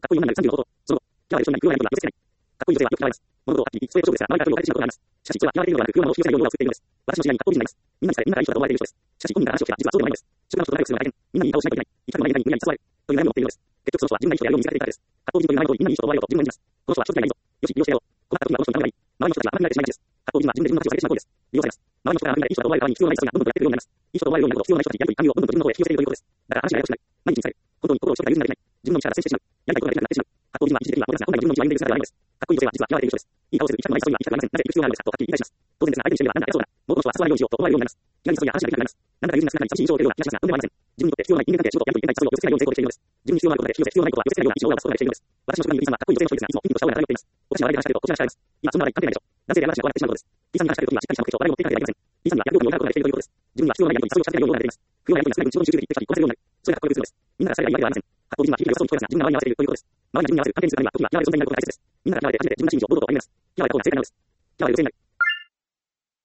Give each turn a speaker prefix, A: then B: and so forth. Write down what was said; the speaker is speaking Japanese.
A: こいい女になる30のこと。その後、キャラで一緒になる空はないことは寄せ付けない。かっこいい女性はよく嫌われます。物事を発揮、そういう勝負ですが、周りから評価を得てしまうことがあります。しかし、実は嫌われているのではなく、空は物を引き寄せないようなを作っているのです。私の知り合いにかっこいい人がいます。みんなにさえ、みんながいい人だと思われている人です。しかし、本人が話を聞けば、実はそうではないのです。習慣の人と仲良くするのは大変。みんなにいい顔をしないといけない。行きたくもないみんなに無理やり誘われる。という悩みを持っているのです。結局その人は自分がいい人であるように見せかけていたからです。かっこいい人という名前の通り、みんなにいい人と思われようと自分が言います。この人は人嫌いないぞ。よし、利用してやろう。困った時はこの人に頼めばいい。周りの人たちはあまり慣れてしまいがちです。かっこいい人は自分で自分の価値を下げてしまうことです。利用されます。周りの人からあまりいい人だと思われる側に必要のない人がどんどんやってくるようになります。いい人と思われるようになると必要ない人たちにやりとり、関与をどんどん自分の方へ引き寄せていくということです。だから話がややこしくなる。毎日にされる。本当に心を一つから許すことができない。自分の道から脱線してしまう。やりたいことができなくなってしまう。かっこいい人は一時的にはポジティブな本来の自分の道を歩んでいる姿ではないのです。かっこいい女性は実は嫌われている人です。いい顔をするとき一番前に言われている人です。いい顔をする必要があるのですとはっきり言い返します。当然ですが、相手にしてみればあんたがそうだ。当然ですが、相手にしてみればなんだかやそうだ。当然ですが、相手にしてみればなんだかそうだ。もうこの人は誘われるようにしようと思われるようになります。嫌な人に話しかけてきたらこう思われるようになります。嫌な人に話しかけてきたら自分にとって必要な印象を受けるような気がします。当然ですが、相手にしてみればなんだかそうだ。自分にとって必要な印象を受けるような気がします。自分に必要な人間関係、仕事、やりとり、対立、自分に必要なことで必要ないことができるような印象を出すことができるようになります。私の職場にいる B さんはかっこいい女性の人ですが、いつも筋肉とした方が漂っています。私は周りが話しかけるとこちらが話しかけます。今、そんな話関係ないでしょ。男性である話がこうなってしまうことです。B さんに話しかけるときはしっかりした目的と笑いを持っていかなければいけません。B さんにはやるべきことにようなことができているということです。自分には必要なないやりとりをやることができているということです。自分には必要ないやりとりに作業をさせているようなことができます。空はやりとりなく自分の集中力に一気に込めせるようになる。それがかっこよく映るのです。みんながされるわけではありません。かっこいい人は日々がよそに聞こえますが、自分が周りに合わせているということです。周りが自分に合わせる関係にするためには、時は嫌われる存在になることが大切です。みんなが嫌われて初めて自分自身を堂々と歩みます。嫌われた方が正解なのです。嫌われる女性になる。